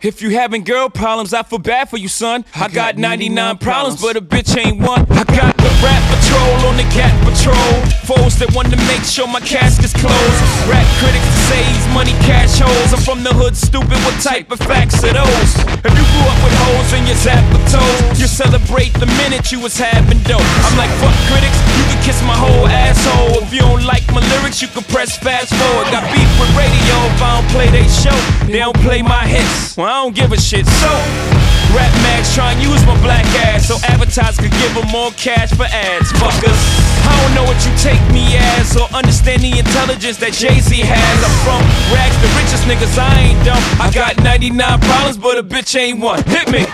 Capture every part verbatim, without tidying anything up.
If you having girl problems, I feel bad for you, son. I got ninety-nine problems, but a bitch ain't one. I got the rap patrol on the cat patrol. Foes that want to make sure my casket's closed. Rap critics to say he's money cash holes. I'm from the hood, stupid, what type of facts are those? If you grew up with hoes in your zap of toes, you celebrate the minute you was having dope. I'm like, fuck critics, you can kiss my whole asshole. If you don't like my lyrics, you can press fast forward. Got beef with radio if I don't play they show. They don't play my hits, well I don't give a shit. So, Rap Max try and use my black ass so advertisers could give them more cash for ads. Fuckers, I don't know what you take me as or understand the intelligence that Jay-Z has. I'm from rags, the richest niggas, I ain't dumb. I got ninety-nine problems, but a bitch ain't one. Hit me.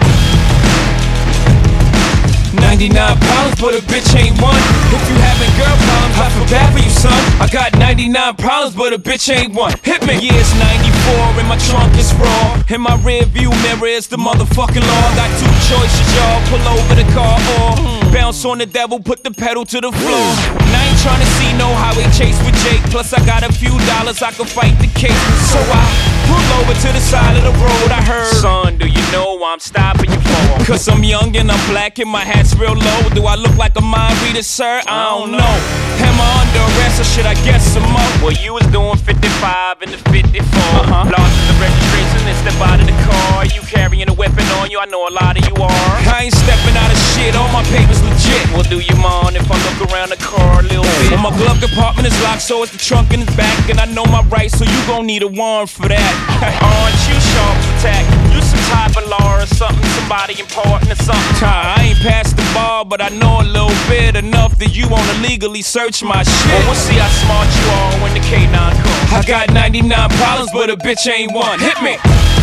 ninety-nine problems, but a bitch ain't one. If you having girl problems, I feel bad for you, son. I got ninety-nine problems, but a bitch ain't one. Hit me. Yeah, it's ninety-four and my trunk is raw. In my rear view mirror is the motherfucking law. Got two choices, y'all. Pull over the car or bounce on the devil, put the pedal to the floor. And I ain't tryna see no highway chase with Jake. Plus I got a few dollars, I can fight the case. So I pull over to the side of the road. I heard, son, do you know I'm stopping you for? Cause I'm young and I'm black and my hat's real low. Do I look like a mind reader, sir? I don't know. Am I under arrest or should I guess some more? Well, you was doing fifty-five in the fifty-four. Uh-huh. Lost in the registration and step out of the car. You carrying a weapon on you, I know a lot of you are. I ain't stepping out of shit, all my papers legit. Well, do you mind if I look around the car a little bit? Well, my glove compartment is locked, so it's the trunk in the back. And I know my rights, so you gon' need a warrant for that. Aren't you sharp attack? You some type of law or something, somebody important or something. I ain't past the bar, but I know a little bit enough that you wanna legally search my shit. Well, we'll see how smart you are when the K nine comes. I got ninety-nine problems, but a bitch ain't one. Hit me.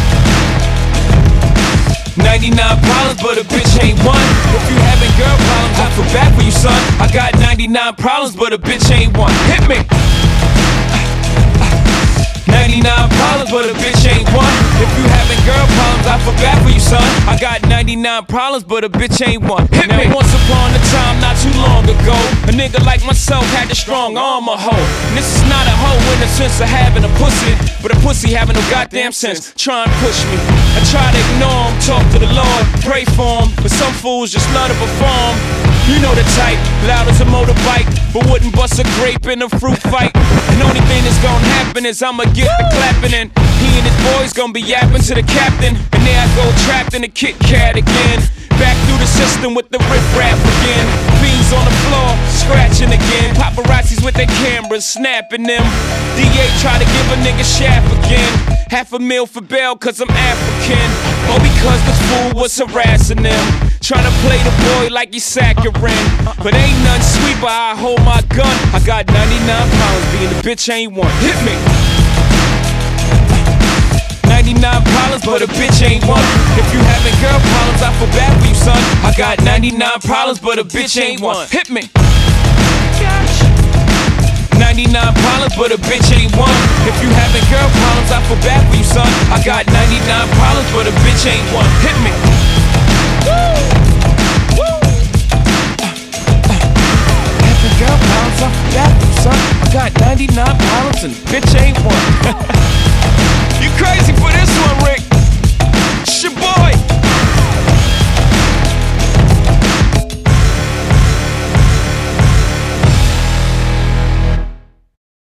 ninety-nine problems, but a bitch ain't one. If you having girl problems, I feel bad for you, son. I got ninety-nine problems, but a bitch ain't one. Hit me. ninety-nine problems, but a bitch ain't one. If you having girl problems, I feel bad for you, son. I got ninety-nine problems, but a bitch ain't one. Hit now, me. Once upon a time, not too long ago, a nigga like myself had a strong arm, a hoe. And this is not a hoe in the sense of having a pussy, but a pussy having no goddamn sense. Try and push me. I try to ignore him, talk to the Lord, pray for him, but some fools just love to perform. You know the type, loud as a motorbike, but wouldn't bust a grape in a fruit fight. And only thing that's gonna happen is I'ma get the clapping and he and his boys gonna be yapping to the captain. And there I go trapped in a Kit Kat again. Back through the system with the riff-raff again. Fiends on the floor, scratching again. Paparazzis with their cameras, snapping them. D A try to give a nigga shaft again. Half a meal for bail cause I'm African. Or because this fool was harassing them. Tryna play the boy like he's saccharine. But ain't none sweet but I hold my gun. I got ninety-nine problems, being a bitch ain't one. Hit me. ninety-nine problems, but a bitch ain't one. If you having girl problems, I feel bad for you, son. I got ninety-nine problems, but a bitch ain't one. Hit me. ninety-nine problems, but a bitch ain't one. If you having girl problems, I feel bad for you, son. I got ninety-nine problems, but a bitch ain't one. Hit me. Woo! Woo! Having girl problems, I feel bad for you, son. I got ninety-nine problems and bitch ain't one. You crazy for this one, Ray?